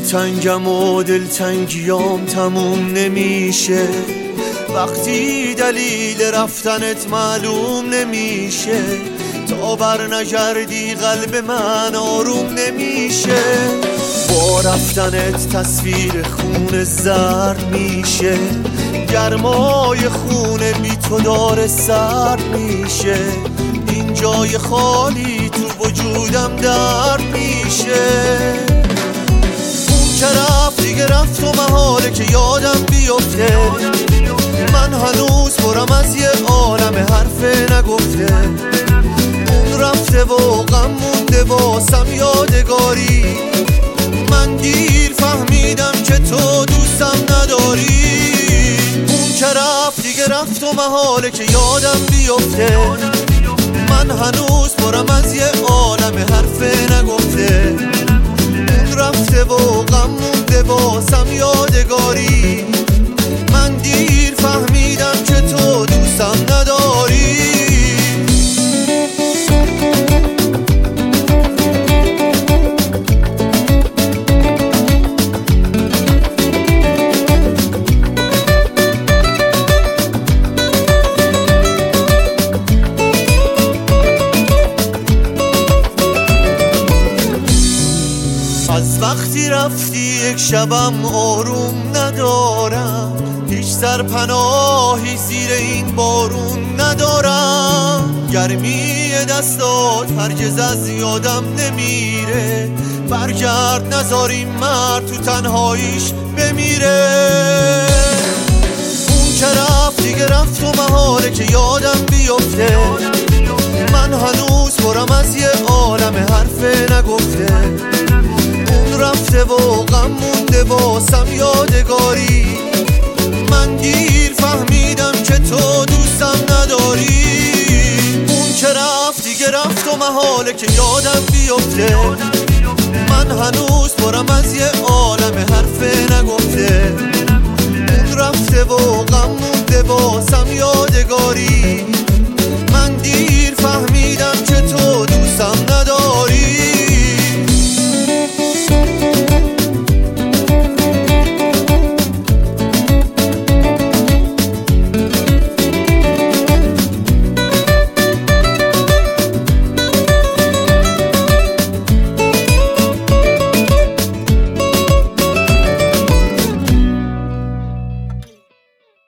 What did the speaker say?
تنگم و دلتنگیام تموم نمیشه، وقتی دلیل رفتنت معلوم نمیشه، تا بر نگردی قلب من آروم نمیشه. با رفتنت تصویر خون زرد میشه، گرمای خونه بی تو داره سرد میشه، این جای خالی تو وجودم درد میشه. اون که رفت دیگه رفت و محاله که یادم بیفته، من هنوز برم از یه عالم حرف نگفته. اون رفته و غم مونده واسم یادگاری، من دیر فهمیدم که تو دوستم نداری. اون که رفت دیگه رفت و محاله که یادم بیفته، من هنوز برم از یه عالم حرف نگفته. اون رفته و غم مونده واسم یادگاری، من دیر فهمیدم که تو دوستم نداری. از وقتی رفتی یک شبم آروم ندارم، هیچ سرپناهی زیر این بارون ندارم. گرمی دستات هرگز از یادم نمیره، برگرد نذار این مرد تو تنهاییش بمیره. اون که رفت دیگه رفت و محاله که یادم بیفته، من هنوز برم از یه عالم حرف نگفته. رفته و غم مونده واسم یادگاری، من دیر فهمیدم که تو دوستم نداری. اون که رفت دیگه رفت و محاله که یادم بیفته، من هنوز برم از یه عالم حرف نگفته. اون رفته و غم مونده واسم یادگاری،